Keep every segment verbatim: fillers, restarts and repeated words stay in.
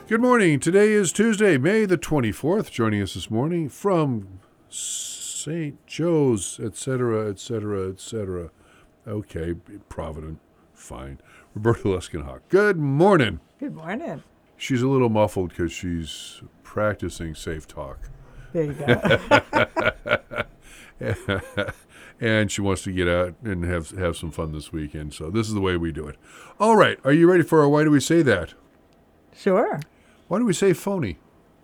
Good morning. Today is Tuesday, May the twenty-fourth. Joining us this morning from Saint Joe's, et cetera, et cetera, et cetera. Okay, Provident, fine. Roberta Leskenhawk. Good morning. Good morning. She's a little muffled because she's practicing safe talk. There you go. And she wants to get out and have have some fun this weekend. So this is the way we do it. All right. Are you ready for our Why Do We Say That? Sure. Why do we say phony?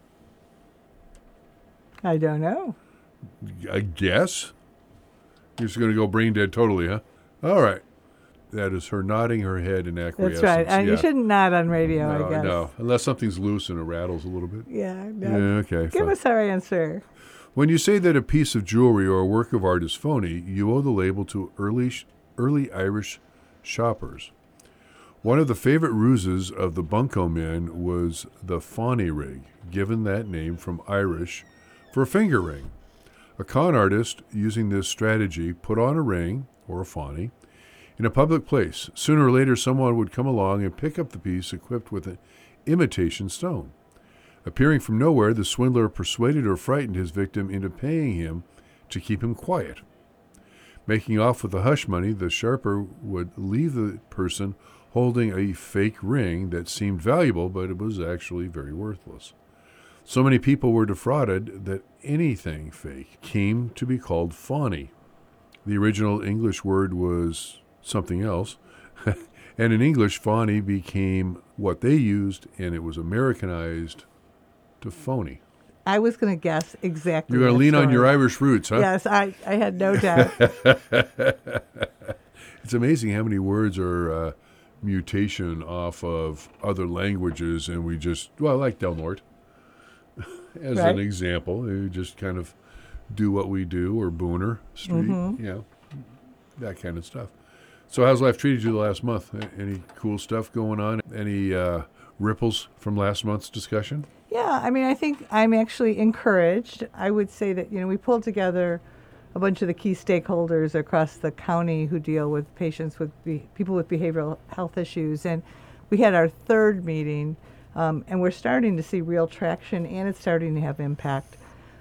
I don't know. I guess. You're just going to go brain dead totally, huh? All right. That is her nodding her head in acquiescence. That's right. Uh, yeah. You shouldn't nod on radio, no, I guess. No, unless something's loose and it rattles a little bit. Yeah. No. Yeah, okay. Give fine. us our answer. When you say that a piece of jewelry or a work of art is phony, you owe the label to early, early Irish shoppers. One of the favorite ruses of the bunco men was the fánaí rig, given that name from Irish for a finger ring. A con artist using this strategy put on a ring, or a fánaí, in a public place. Sooner or later, someone would come along and pick up the piece equipped with an imitation stone. Appearing from nowhere, the swindler persuaded or frightened his victim into paying him to keep him quiet. Making off with the hush money, the sharper would leave the person holding a fake ring that seemed valuable, but it was actually very worthless. So many people were defrauded that anything fake came to be called phony. The original English word was something else, and in English, phony became what they used, and it was Americanized to phony. I was going to guess exactly. You're going to lean story. on your Irish roots, huh? Yes, I, I had no doubt. It's amazing how many words are uh, mutation off of other languages, and we just, well, like Del Norte, as right. an example, we just kind of do what we do, or Booner Street, mm-hmm. you know, that kind of stuff. So how's life treated you the last month? Any cool stuff going on? Any uh, ripples from last month's discussion? Yeah, I mean, I think I'm actually encouraged. I would say that, you know, we pulled together a bunch of the key stakeholders across the county who deal with patients with be- people with behavioral health issues. And we had our third meeting, um, and we're starting to see real traction, and it's starting to have impact.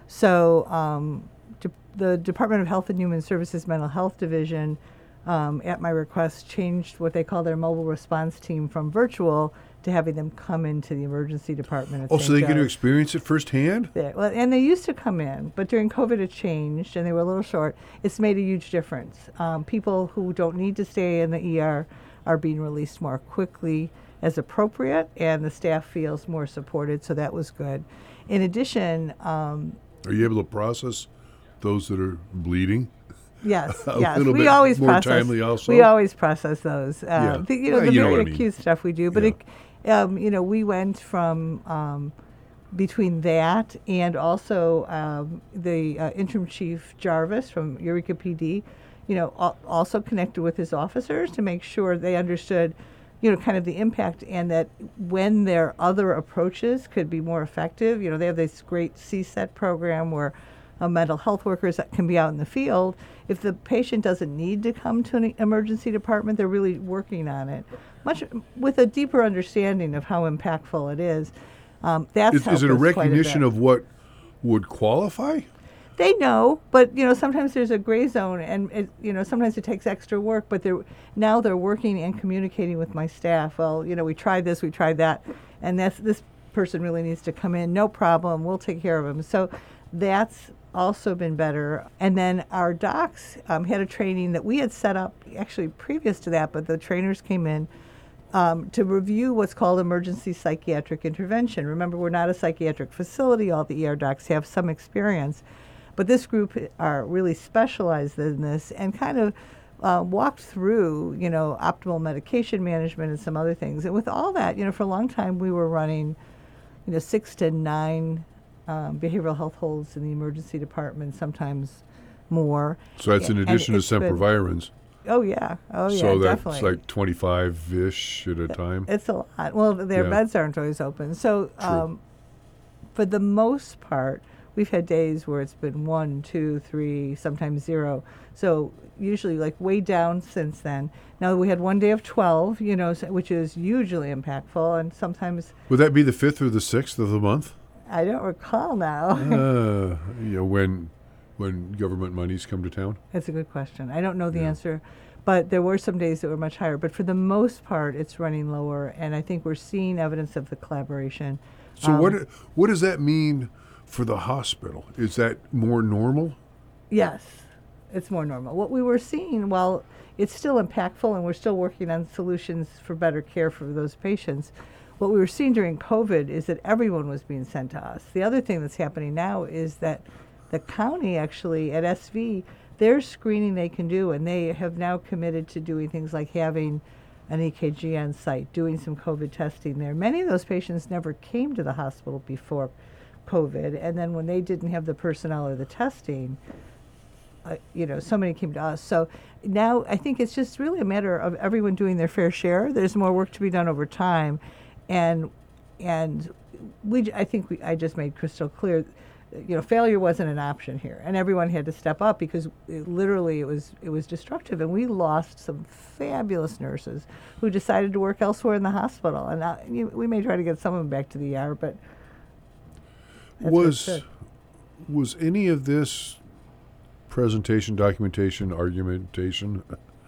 So um, de- the Department of Health and Human Services Mental Health Division, um, at my request, changed what they call their mobile response team from virtual to having them come into the emergency department. At Oh, Saint so they get to Joe's. experience it firsthand? Yeah, well, and they used to come in, but during COVID it changed, and they were a little short. It's made a huge difference. Um, people who don't need to stay in the E R are being released more quickly as appropriate, and the staff feels more supported, so that was good. In addition, um, are you able to process those that are bleeding? Yes, a yes. little we bit always more process. timely also? We always process those. Uh, Yeah. the, you know, Well, the you know very what I mean. acute stuff we do, but Yeah. it, um, you know, we went from um, between that and also um, the uh, interim chief Jarvis from Eureka P D, you know, al- also connected with his officers to make sure they understood, you know, kind of the impact, and that when their other approaches could be more effective. You know, they have this great C SET program where uh, mental health workers that can be out in the field. If the patient doesn't need to come to an emergency department, they're really working on it, much with a deeper understanding of how impactful it is. Um, that's Is, is it a helped us quite recognition bit. of what would qualify? They know, but you know, sometimes there's a gray zone, and it, you know, sometimes it takes extra work. But they're now they're working and communicating with my staff. Well, you know, we tried this, we tried that, and that's this person really needs to come in. No problem, we'll take care of him. So that's also been better. And then our docs um, had a training that we had set up actually previous to that, but the trainers came in um, to review what's called emergency psychiatric intervention. Remember, we're not a psychiatric facility. All the E R docs have some experience. But this group are really specialized in this and kind of uh, walked through, you know, optimal medication management and some other things. And with all that, you know, for a long time we were running, you know, six to nine um, behavioral health holds in the emergency department, sometimes more. So that's in And addition to it's been- sempervirens. Oh yeah, oh yeah, so that's definitely. like twenty-five-ish at a time. It's a lot. Well, their Yeah. beds aren't always open. So um, for the most part, we've had days where it's been one, two, three, sometimes zero. So usually like way down since then. Now we had one day of twelve, you know, so- which is hugely impactful, and sometimes Would that be the fifth or the sixth of the month? I don't recall now. uh, you know, when when government monies come to town? That's a good question. I don't know the Yeah. answer, but there were some days that were much higher. But for the most part, it's running lower, and I think we're seeing evidence of the collaboration. So Um, what what does that mean for the hospital? Is that more normal? Yes, it's more normal. What we were seeing, while it's still impactful and we're still working on solutions for better care for those patients, what we were seeing during COVID is that everyone was being sent to us. The other thing that's happening now is that the county actually at S V, there's screening they can do, and they have now committed to doing things like having an E K G on site, doing some COVID testing there. Many of those patients never came to the hospital before COVID, and then when they didn't have the personnel or the testing, uh, you know, so many came to us. So now I think it's just really a matter of everyone doing their fair share. There's more work to be done over time, and and we j- I think we, I just made crystal clear, you know, failure wasn't an option here, and everyone had to step up because it, literally it was it was destructive, and we lost some fabulous nurses who decided to work elsewhere in the hospital, and uh, you, we may try to get some of them back to the E R, but that's what it Was should. was any of this presentation, documentation, argumentation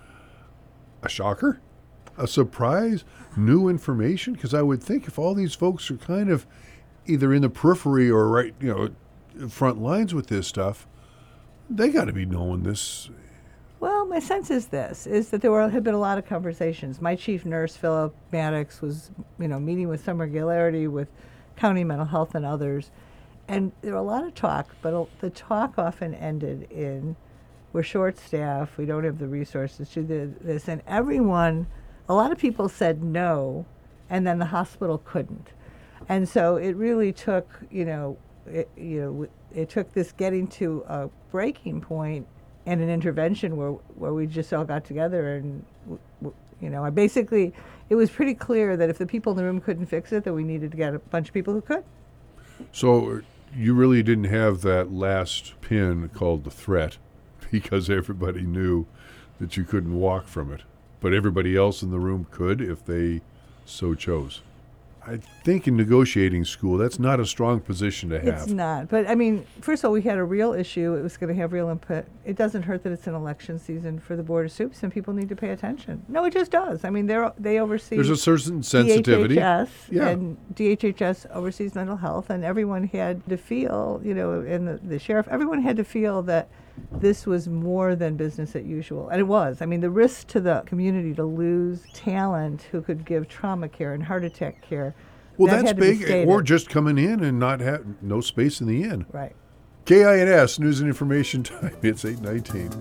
a shocker? A surprise? New information? Because I would think if all these folks are kind of either in the periphery or right, you know, front lines with this stuff, they got to be knowing this. Well, my sense is this, is that there were, had been a lot of conversations. My chief nurse, Philip Maddox, was, you know, meeting with some regularity with county mental health and others. And there were a lot of talk, but a, the talk often ended in, we're short-staffed, we don't have the resources to do this. And everyone, a lot of people said no, and then the hospital couldn't. And so it really took, you know, it, you know, w- it took this getting to a breaking point and an intervention where where we just all got together and, w- w- you know, I basically, it was pretty clear that if the people in the room couldn't fix it, that we needed to get a bunch of people who could. So you really didn't have that last pin called the threat because everybody knew that you couldn't walk from it. But everybody else in the room could if they so chose. I think in negotiating school, that's not a strong position to have. It's not. But I mean, first of all, we had a real issue. It was going to have real input. It doesn't hurt that it's an election season for the Board of Soups, and people need to pay attention. No, it just does. I mean, they're they oversee. There's a certain sensitivity. D H H S, Yeah. and D H H S oversees mental health, and everyone had to feel, you know, and the, the sheriff, everyone had to feel that this was more than business as usual. And it was. I mean, the risk to the community to lose talent who could give trauma care and heart attack care. Well, that that's had to be big. stated. Or just coming in and not have no space in the inn. Right. K I N S News and Information Time. It's eight nineteen.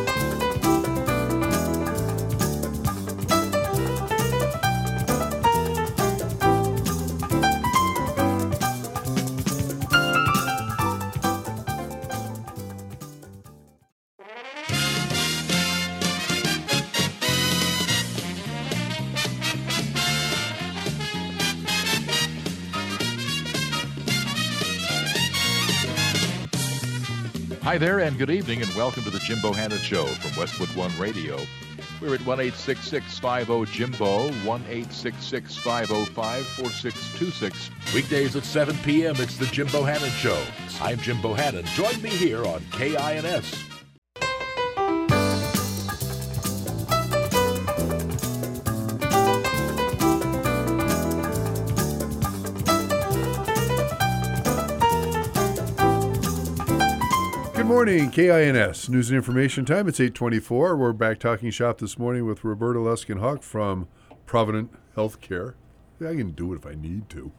Hi there, and good evening, and welcome to the Jim Bohannon Show from Westwood One Radio. We're at one eight six six, five oh, Jimbo, one eight six six, five oh five, four six two six. Weekdays at seven p.m., it's the Jim Bohannon Show. I'm Jim Bohannon. Join me here on K I N S. Good morning, K I N S News and Information Time. It's eight twenty-four. We're back talking shop this morning with Roberta Luskin-Hawk from Provident Healthcare. I can do it if I need to.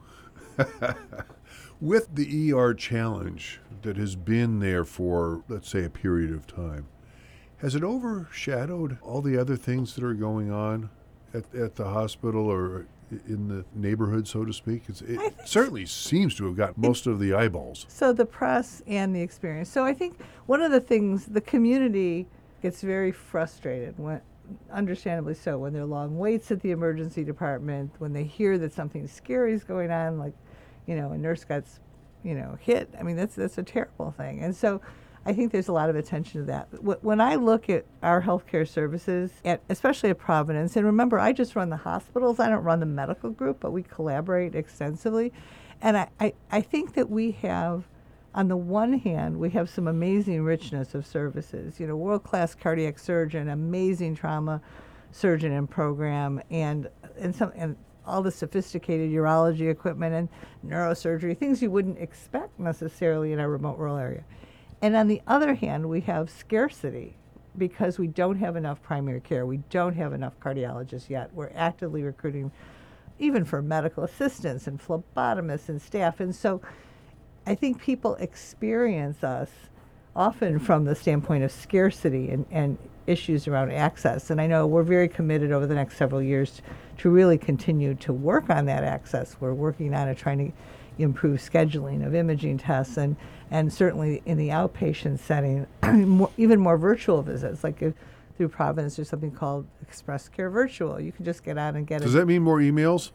With the E R challenge that has been there for, let's say, a period of time, has it overshadowed all the other things that are going on at, at the hospital or in the neighborhood, so to speak? It's, it certainly seems to have got most of the eyeballs. So the press and the experience. So I think one of the things, the community gets very frustrated, when, understandably so, when there are long waits at the emergency department, when they hear that something scary is going on, like, you know, a nurse got you know, hit, I mean, that's that's a terrible thing. And so I think there's a lot of attention to that. Wh- When I look at our healthcare services, at, especially at Providence, and remember, I just run the hospitals. I don't run the medical group, but we collaborate extensively. And I, I, I think that we have, on the one hand, we have some amazing richness of services. You know, world-class cardiac surgeon, amazing trauma surgeon and program, and and some and all the sophisticated urology equipment and neurosurgery, things you wouldn't expect necessarily in a remote rural area. And on the other hand, we have scarcity because we don't have enough primary care. We don't have enough cardiologists yet. We're actively recruiting even for medical assistants and phlebotomists and staff. And so I think people experience us often from the standpoint of scarcity and, and issues around access. And I know we're very committed over the next several years to really continue to work on that access. We're working on it, trying to improve scheduling of imaging tests, and, and certainly in the outpatient setting, more, even more virtual visits. Like if, through Providence, there's something called Express Care Virtual. You can just get on and get it. Does that mean more emails?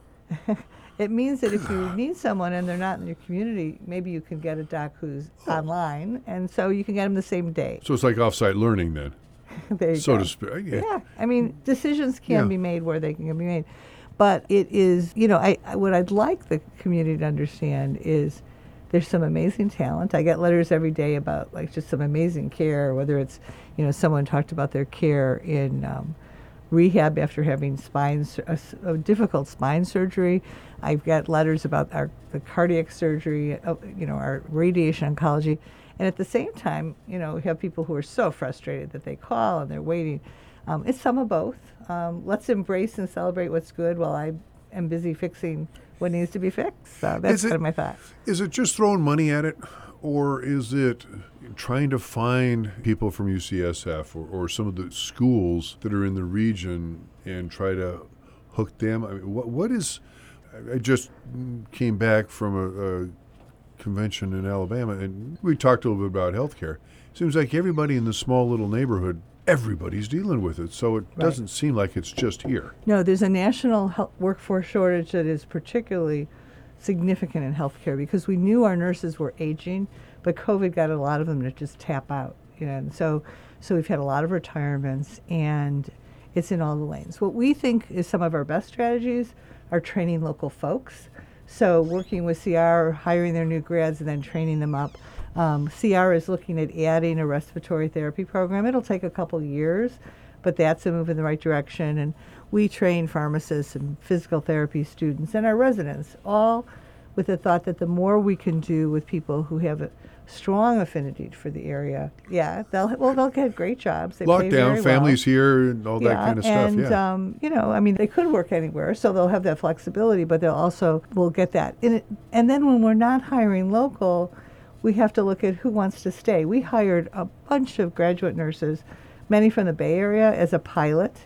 It means that if you need someone and they're not in your community, maybe you can get a doc who's oh. online, and so you can get them the same day. So it's like off-site learning then, there you so go. to speak. Yeah. yeah, I mean, decisions can Yeah. be made where they can be made. But it is, you know, I, I what I'd like the community to understand is there's some amazing talent. I get letters every day about like just some amazing care, whether it's, you know, someone talked about their care in um, rehab after having spine sur- a, s- a difficult spine surgery. I've got letters about our the cardiac surgery, uh, you know, our radiation oncology, and at the same time, you know, we have people who are so frustrated that they call and they're waiting. Um, it's some of both. Um, let's embrace and celebrate what's good while I am busy fixing what needs to be fixed. So that's Is it- kind of my thought. Is it just throwing money at it, or is it trying to find people from U C S F or, or some of the schools that are in the region and try to hook them? I mean, what what is? I just came back from a, a convention in Alabama, and we talked a little bit about healthcare. Seems like everybody in the small little neighborhood, everybody's dealing with it. So it Right. doesn't seem like it's just here. No, there's a national health workforce shortage that is particularly significant in healthcare because we knew our nurses were aging, but COVID got a lot of them to just tap out. You know, and so so we've had a lot of retirements, and it's in all the lanes. What we think is some of our best strategies are training local folks. So working with C R, hiring their new grads, and then training them up. Um, C R is looking at adding a respiratory therapy program. It'll take a couple years, but that's a move in the right direction. And we train pharmacists and physical therapy students and our residents, all with the thought that the more we can do with people who have a strong affinity for the area, yeah, they'll well they'll get great jobs. They pay very Lockdown, well. families here, and all that Yeah, kind of stuff. and Yeah. um, you know, I mean, they could work anywhere, so they'll have that flexibility, but they'll also will get that. And, it, and then when we're not hiring local, we have to look at who wants to stay. We hired a bunch of graduate nurses, many from the Bay Area, as a pilot,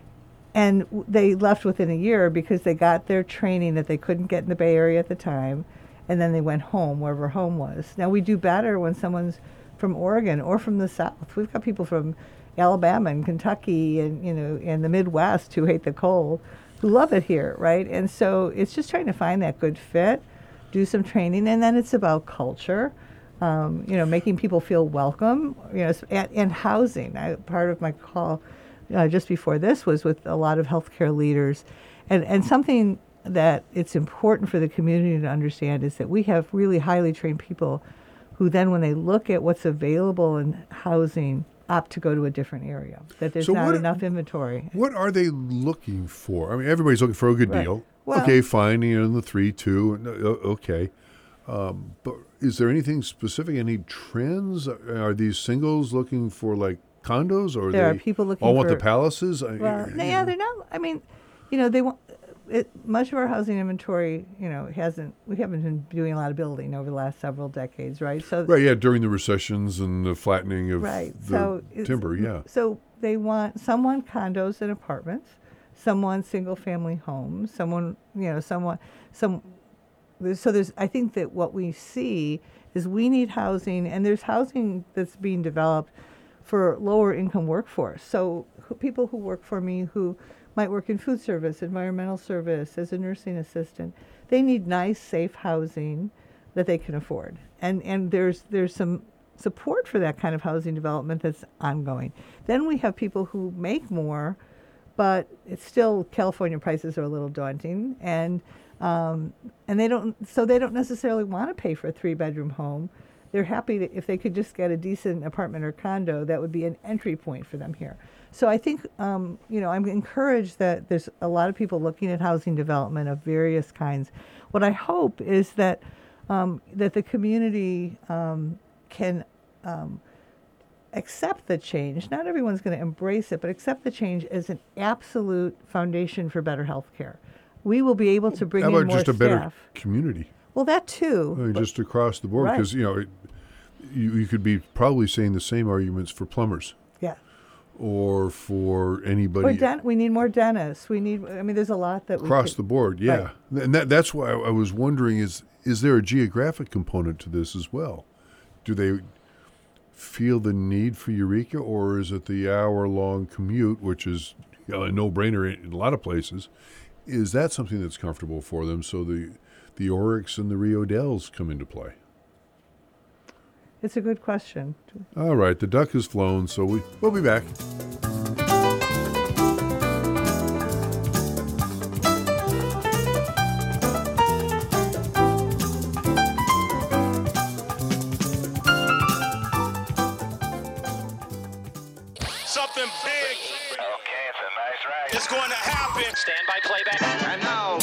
and w- they left within a year because they got their training that they couldn't get in the Bay Area at the time, and then they went home, wherever home was. Now, we do better when someone's from Oregon or from the South. We've got people from Alabama and Kentucky and, you know, and the Midwest who hate the cold, who love it here, right? And so it's just trying to find that good fit, do some training, and then it's about culture, um, you know, making people feel welcome, you know, s- and, and housing. I, part of my call uh, just before this was with a lot of healthcare leaders, and, and something that it's important for the community to understand is that we have really highly trained people who then, when they look at what's available in housing, opt to go to a different area, that there's So not what- enough inventory. What are they looking for? I mean, everybody's looking for a good Right. deal. Well- okay, fine. You know, the three, two, no, o- okay. Um, but is there anything specific? Any trends? Are these singles looking for like condos, or There are they people looking all want the for- palaces? I- Well, you no, yeah, know. they're not. I mean, you know, they want it. Much of our housing inventory, you know, hasn't. We haven't been doing a lot of building over the last several decades, right? So, Right, yeah, during the recessions and the flattening of right. the So it's- timber, yeah. So they want someone condos and apartments, someone single-family homes, someone, you know, someone some. there's- So there's. I think that what we see is we need housing, and there's housing that's being developed for lower income workforce. So who, people who work for me who might work in food service, environmental service, as a nursing assistant, they need nice, safe housing that they can afford. And and there's there's some support for that kind of housing development that's ongoing. Then we have people who make more, but it's still California prices are a little daunting, and um, and they don't so they don't necessarily want to pay for a three bedroom home. They're happy to, if they could just get a decent apartment or condo, that would be an entry point for them here. So I think, um, you know, I'm encouraged that there's a lot of people looking at housing development of various kinds. What I hope is that um, that the community um, can um, accept the change. Not everyone's going to embrace it, but accept the change as an absolute foundation for better health care. We will be able to bring How in about more just a staff. better community? Well, that too. I mean, but- just across the board, Right. because you know, it, you, you could be probably saying the same arguments for plumbers yeah. or for anybody Or dent- we need more dentists. We need. I mean, there's a lot that we across could, the board. Yeah, and that, that's why I was wondering: is is there a geographic component to this as well? Do they feel the need for Eureka, or is it the hour-long commute, which is you know, a no-brainer in, in a lot of places? Is that something that's comfortable for them? So the the Oryx and the Rio Dells come into play. It's a good question. All right, the duck has flown, so we we'll be back. Something big Okay, it's a nice ride. is going to happen. Stand by playback. And now,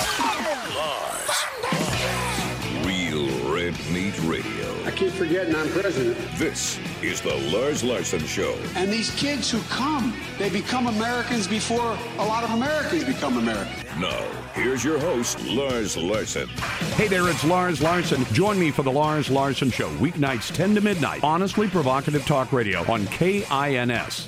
Real Red Meat Radio. I keep forgetting I'm president. This is the Lars Larson Show. And these kids who come, they become Americans before a lot of Americans become Americans. Now, here's your host, Lars Larson. Hey there, it's Lars Larson. Join me for the Lars Larson Show, weeknights ten to midnight. Honestly provocative talk radio on K I N S.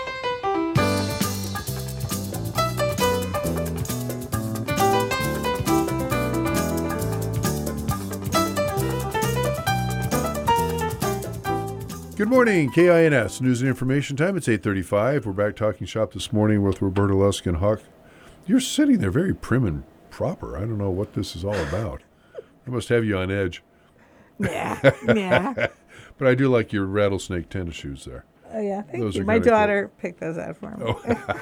Good morning, K I N S News and Information Time. It's eight thirty-five. We're back talking shop this morning with Roberta Lusk and Huck. You're sitting there very prim and proper. I don't know what this is all about. I must have you on edge. Yeah, yeah. But I do like your rattlesnake tennis shoes there. Oh yeah, thank Those you. are My kinda cool. daughter picked those out for me.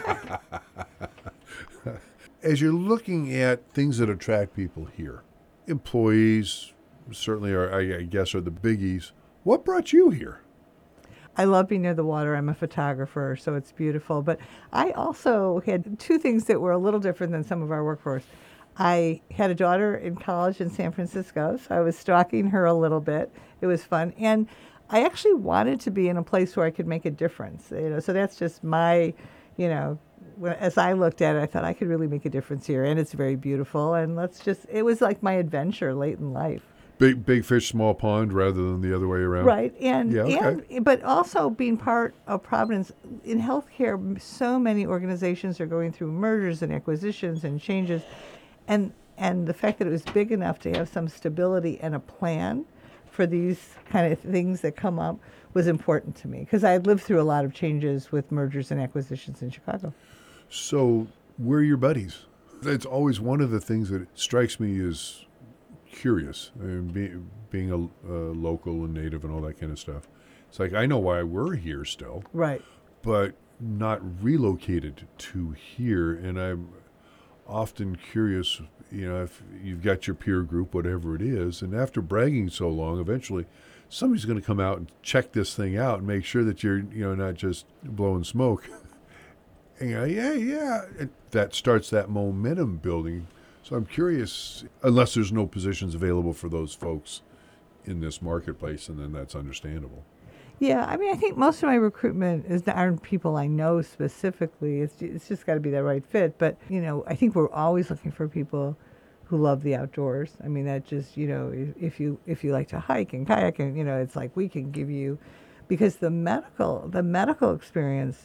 As you're looking at things that attract people here, employees certainly are, I I guess, are the biggies. What brought you here? I love being near the water. I'm a photographer, so it's beautiful. But I also had two things that were a little different than some of our workforce. I had a daughter in college in San Francisco, so I was stalking her a little bit. It was fun. And I actually wanted to be in a place where I could make a difference. You know, so that's just my, you know, when, as I looked at it, I thought I could really make a difference here. And it's very beautiful. And let's just, it was like my adventure late in life. Big big fish, small pond, rather than the other way around. Right, and Yeah, okay. and but also being part of Providence in healthcare, m- so many organizations are going through mergers and acquisitions and changes, and and the fact that it was big enough to have some stability and a plan for these kind of things that come up was important to me because I had lived through a lot of changes with mergers and acquisitions in Chicago. So, where are your buddies? It's always one of the things that strikes me as curious. I mean, be, being a, a local and native and all that kind of stuff. It's like, I know why we're here still, Right. but not relocated to here. And I'm often curious, you know, if you've got your peer group, whatever it is, and after bragging so long, eventually somebody's going to come out and check this thing out and make sure that you're, you know, not just blowing smoke. And you go, yeah, yeah. And that starts that momentum building. So I'm curious, unless there's no positions available for those folks in this marketplace, and then that's understandable. Yeah, I mean, I think most of my recruitment is aren't people I know specifically. It's ju- it's just got to be the right fit. But you know, I think we're always looking for people who love the outdoors. I mean, that just you know, if, if you if you like to hike and kayak, and you know, it's like we can give you, because the medical the medical experience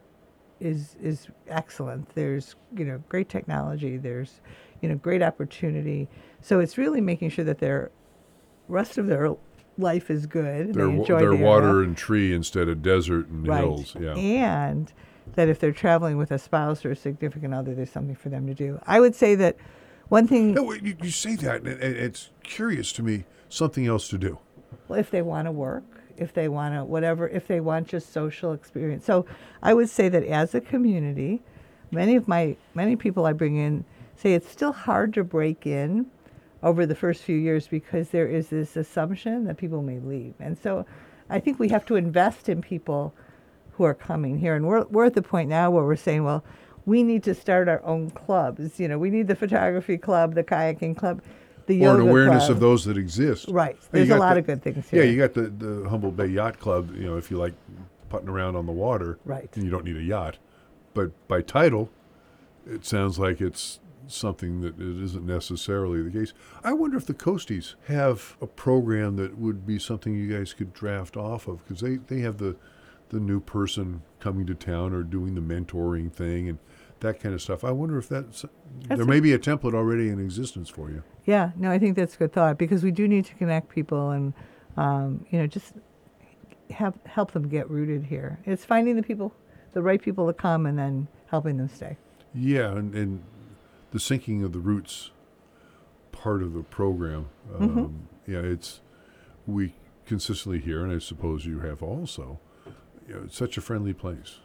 is is excellent. There's you know great technology. There's you know great opportunity. So it's really making sure that their rest of their life is good. They're, they wa- enjoy they're the water area. and tree instead of desert and Right. hills. Yeah. And that if they're traveling with a spouse or a significant other, there's something for them to do. I would say that One thing, No, you, you say that, and it- it's curious to me, something else to do. well, if they want to work, if they want to, whatever, if they want just social experience. So I would say that as a community, many of my, many people I bring in say it's still hard to break in over the first few years because there is this assumption that people may leave. And so I think we have to invest in people who are coming here. And we're, we're at the point now where we're saying, well, we need to start our own clubs. You know, we need the photography club, the kayaking club, the Or yoga an awareness club. of those that exist. Right. You There's a got lot the- of good things here. Yeah, you got the, the Humboldt Bay Yacht Club, you know, if you like putting around on the water. Right. And you don't need a yacht. But by title, it sounds like it's something that it isn't necessarily the case. I wonder if the Coasties have a program that would be something you guys could draft off of, because they, they have the, the new person coming to town or doing the mentoring thing and that kind of stuff. I wonder if that's, That's there a- may be a template already in existence for you. Yeah, no, I think that's a good thought because we do need to connect people and, um, you know, just have help them get rooted here. It's finding the people, the right people to come and then helping them stay. Yeah, and, and the sinking of the roots part of the program. Um, Mm-hmm. Yeah, it's, we consistently hear, and I suppose you have also, you know, it's such a friendly place.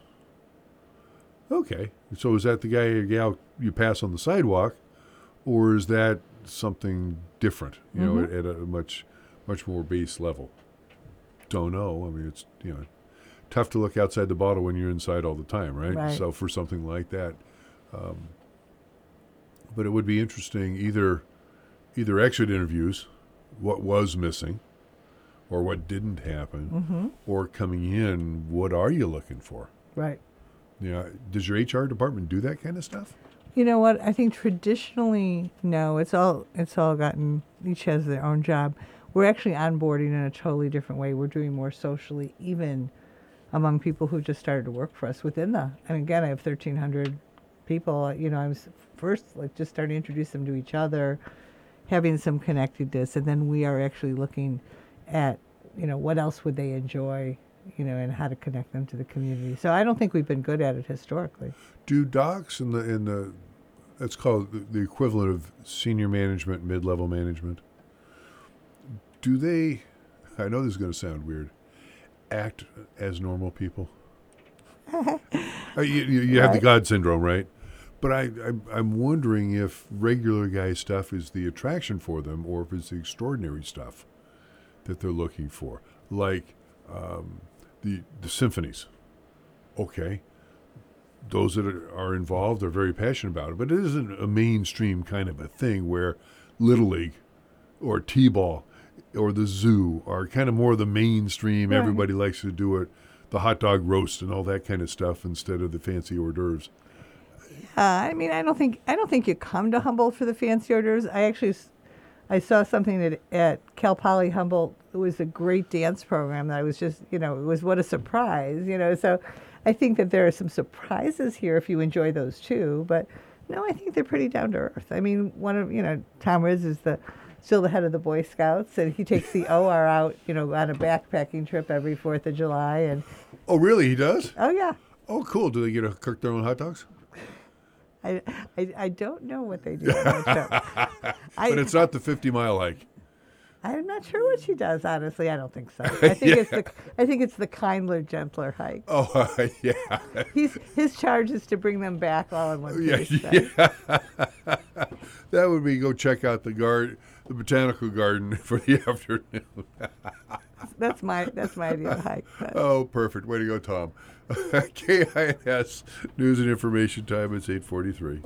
Okay, so is that the guy or gal you pass on the sidewalk, or is that something different, you know, Mm-hmm. at, at a much, much more base level? Don't know. I mean, it's, you know, tough to look outside the bottle when you're inside all the time, right? Right. So for something like that, um, but it would be interesting either, either exit interviews, what was missing, or what didn't happen, Mm-hmm. or coming in, what are you looking for? Right. Yeah, does your H R department do that kind of stuff? You know what? I think traditionally, no. It's all it's all gotten. Each has their own job. We're actually onboarding in a totally different way. We're doing more socially, even among people who just started to work for us within the. And again, I have thirteen hundred people. You know, I was first like just starting to introduce them to each other, having some connectedness, and then we are actually looking at, you know, what else would they enjoy, you know, and how to connect them to the community. So I don't think we've been good at it historically. Do docs in the in the that's called the, the equivalent of senior management, mid-level management? Do they? I know this is going to sound weird. Act as normal people. uh, you you, you have the Right. God syndrome, right? But I, I'm, I'm wondering if regular guy stuff is the attraction for them, or if it's the extraordinary stuff that they're looking for, like um, the the symphonies. Okay, those that are, are involved are very passionate about it, but it isn't a mainstream kind of a thing where Little League or T-ball or the zoo are kind of more the mainstream. Right. Everybody likes to do it, the hot dog roast and all that kind of stuff instead of the fancy hors d'oeuvres. Uh, I mean, I don't think I don't think you come to Humboldt for the fancy orders. I actually, s- I saw something at, at Cal Poly Humboldt. It was a great dance program that I was just, you know, it was what a surprise, you know. So, I think that there are some surprises here if you enjoy those too. But no, I think they're pretty down to earth. I mean, one of you know, Tom Riz is the still the head of the Boy Scouts, and he takes the O R out, you know, on a backpacking trip every Fourth of July, and Oh, really? He does? oh yeah. Oh, cool. Do they get to cook their own hot dogs? I, I, I don't know what they do on that show. I, But it's not the fifty-mile hike. I'm not sure what she does. Honestly, I don't think so. I think it's the I think it's the kindler, gentler hike. Oh, uh, yeah. He's his charge is to bring them back all in one Yeah, piece. so- yeah. That would be go check out the guard, the botanical garden for the afternoon. That's my that's my ideal hike. but- Oh, perfect. Way to go, Tom. K I N S News and Information Time. It's eight forty-three.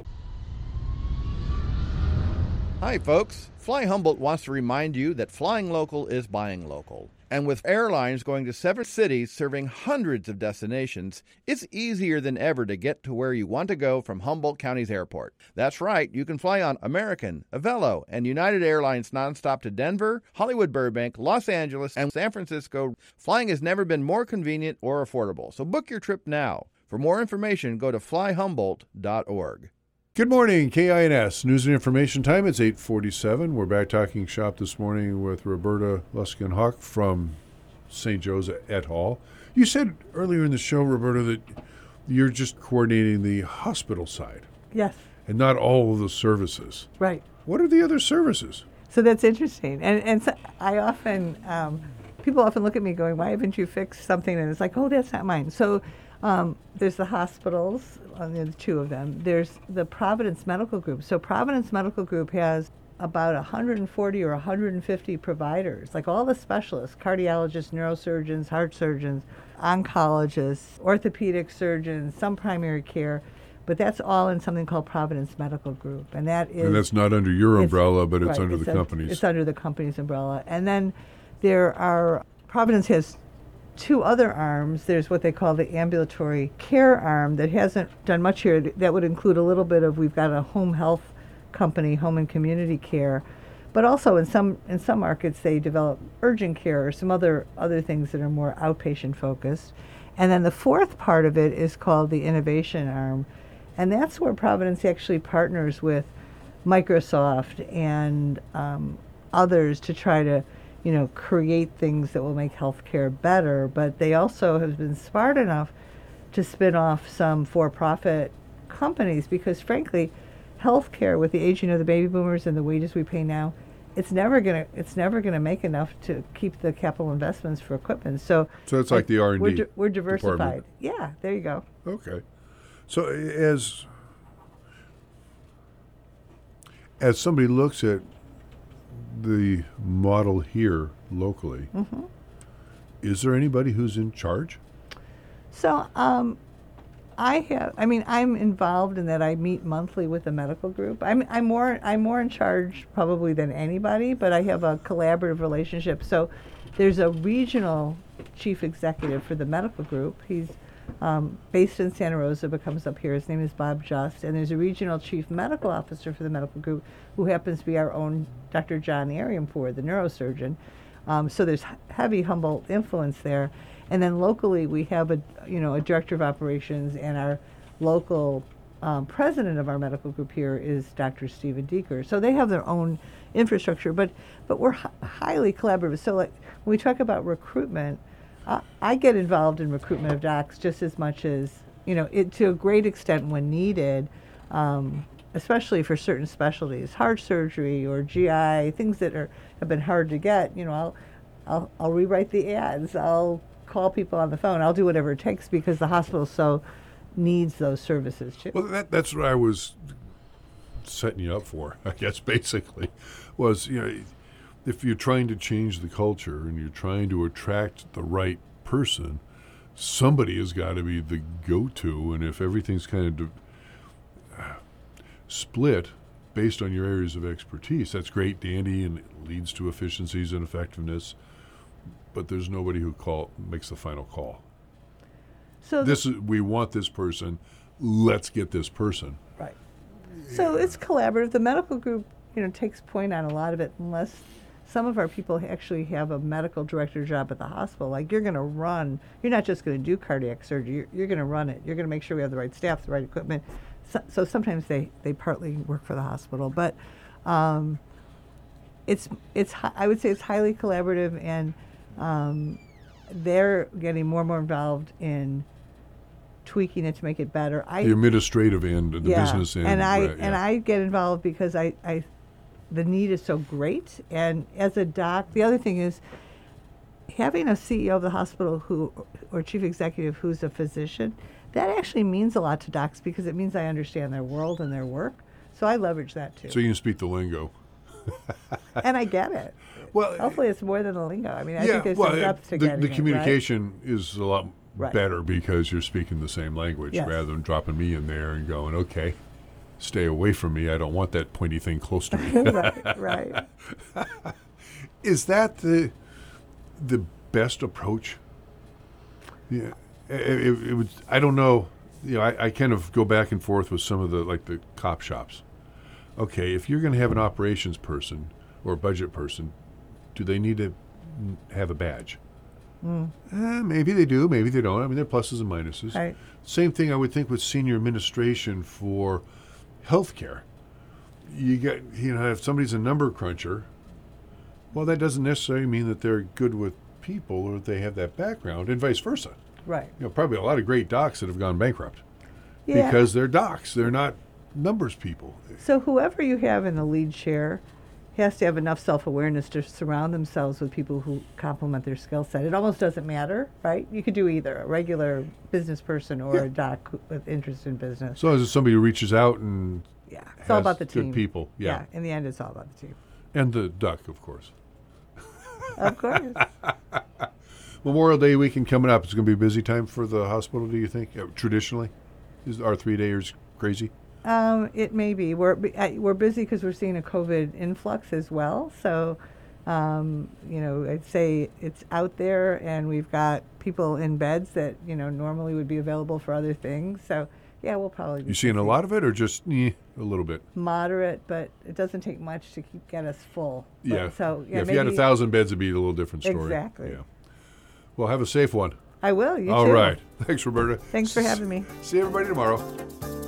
Hi, folks. Fly Humboldt wants to remind you that flying local is buying local. And with airlines going to seven cities serving hundreds of destinations, it's easier than ever to get to where you want to go from Humboldt County's airport. That's right, you can fly on American, Avelo, and United Airlines nonstop to Denver, Hollywood Burbank, Los Angeles, and San Francisco. Flying has never been more convenient or affordable, so book your trip now. For more information, go to fly humboldt dot org. Good morning, K I N S News and Information Time. It's eight forty-seven. We're back talking shop this morning with Roberta Luskin-Hawk from Saint Joe's et al. You said earlier in the show, Roberta, that you're just coordinating the hospital side Yes, and not all of the services. right. What are the other services? So that's interesting. And and so I often, um, people often look at me going, why haven't you fixed something? And it's like, oh, that's not mine. So um, there's the hospitals, uh, the two of them. There's the Providence Medical Group. So Providence Medical Group has about one hundred forty or one hundred fifty providers, like all the specialists, cardiologists, neurosurgeons, heart surgeons, oncologists, orthopedic surgeons, some primary care. But that's all in something called Providence Medical Group, and that is. And that's not under your umbrella, but it's right, under it's the un- company's. It's under the company's umbrella, and then there are Providence has two other arms. There's what they call the ambulatory care arm that hasn't done much here. That would include a little bit of we've got a home health company, home and community care, but also in some in some markets they develop urgent care or some other other things that are more outpatient focused, and then the fourth part of it is called the innovation arm. And that's where Providence actually partners with Microsoft and um, others to try to, you know, create things that will make healthcare better. But they also have been smart enough to spin off some for-profit companies because, frankly, healthcare with the aging of the baby boomers and the wages we pay now, it's never gonna it's never gonna make enough to keep the capital investments for equipment. So, So it's like the R and D we're, di- we're diversified. department. Yeah, there you go. Okay. So as as somebody looks at the model here locally, Mm-hmm. is there anybody who's in charge? So, um, I have. I mean, I'm involved in that. I meet monthly with the medical group. I'm. I'm more. I'm more in charge probably than anybody. But I have a collaborative relationship. So, there's a regional chief executive for the medical group. He's um, based in Santa Rosa, but comes up here. His name is Bob Just. And there's a regional chief medical officer for the medical group, who happens to be our own Doctor John Ariampour, the neurosurgeon. Um, so there's h- heavy Humboldt influence there. And then locally, we have a, you know, a director of operations, and our local um, president of our medical group here is Doctor Stephen Deeker. So they have their own infrastructure, but but we're h- highly collaborative. So like when we talk about recruitment, uh, I get involved in recruitment of docs just as much as, you know, it, to a great extent when needed, um, especially for certain specialties, heart surgery or G I, things that are have been hard to get. You know, I'll I'll, I'll rewrite the ads. I'll call people on the phone. I'll do whatever it takes because the hospital so needs those services too. Well, that, that's what I was setting you up for, I guess, basically, was, you know, if you're trying to change the culture and you're trying to attract the right person, somebody has got to be the go-to, and if everything's kind of de- uh, split based on your areas of expertise, that's great, dandy, and it leads to efficiencies and effectiveness, but there's nobody who call makes the final call. So This is, we want this person, let's get this person. Right. So it's collaborative. The medical group, you know, takes point on a lot of it, unless some of our people actually have a medical director job at the hospital. Like, you're going to run, you're not just going to do cardiac surgery, you're, you're going to run it. You're going to make sure we have the right staff, the right equipment. So, so sometimes they, they partly work for the hospital. But um, it's, it's hi- I would say it's highly collaborative, and um, they're getting more and more involved in tweaking it to make it better. I, The administrative end, the yeah, business end. and I right, and yeah. I get involved because I, I, the need is so great. And as a doc, the other thing is having a C E O of the hospital who, or chief executive who's a physician, that actually means a lot to docs because it means I understand their world and their work. So I leverage that too. So you can speak the lingo. And I get it. Well, hopefully it's more than the lingo. I mean, I yeah, think there's well, some uh, depth to the, getting the it, right? communication is a lot Right. better because you're speaking the same language Yes. rather than dropping me in there and going, okay, stay away from me. I don't want that pointy thing close to me. right, right. Is that the the best approach? Yeah, it, it, it would. I don't know. You know, I, I kind of go back and forth with some of the like the cop shops. Okay, if you're going to have an operations person or a budget person, do they need to mm, have a badge? Mm. Eh, maybe they do, maybe they don't. I mean, there are pluses and minuses. Right. Same thing I would think with senior administration for healthcare. You get, you know, if somebody's a number cruncher, well, that doesn't necessarily mean that they're good with people or that they have that background, and vice versa. Right. You know, probably a lot of great docs that have gone bankrupt Yeah. because they're docs. They're not numbers people. So whoever you have in the lead share has to have enough self-awareness to surround themselves with people who complement their skill set. It almost doesn't matter, right? You could do either a regular business person or Yeah. a doc who- with interest in business. As long as it's somebody who reaches out and Yeah, it's all has about the good team. people. Yeah. In the end, it's all about the team. And the duck, of course. Of course. Memorial Day weekend coming up. It's going to be a busy time for the hospital, do you think? Uh, traditionally? Is our three-dayers crazy? Um, it may be. We're bu- uh, we're busy because we're seeing a COVID influx as well. So, um, you know, I'd say it's out there, and we've got people in beds that you know normally would be available for other things. So, yeah, we'll probably be You seeing a busy. lot of it or just eh, a little bit? Moderate, but it doesn't take much to keep get us full. But Yeah. So yeah, if you had a maybe- thousand beds, it'd be a little different story. Exactly. Yeah. Well, have a safe one. I will. You All too. right. Thanks, Roberta. Thanks for having me. See everybody tomorrow.